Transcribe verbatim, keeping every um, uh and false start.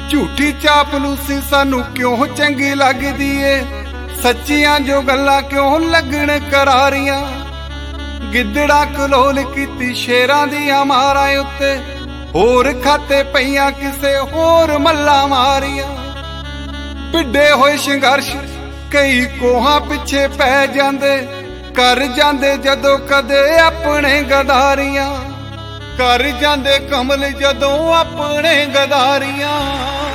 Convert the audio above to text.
झूठी चापलूसी सानू क्यों चंगी लगदी ए, सच्चियां जो गल्लां क्यों लगण करारियां। गिद्दड़ा कलोल कीती शेरां दियां मारां उत्ते, होर खाते पईयां किसे होर मल्लां मारियां। भिड्डे होए संघर्ष कई कोहां पिछे पै जांदे, कर जांदे जदों कदे अपने गदारियां, कर जांदे कमल जदों अपने गदारियां।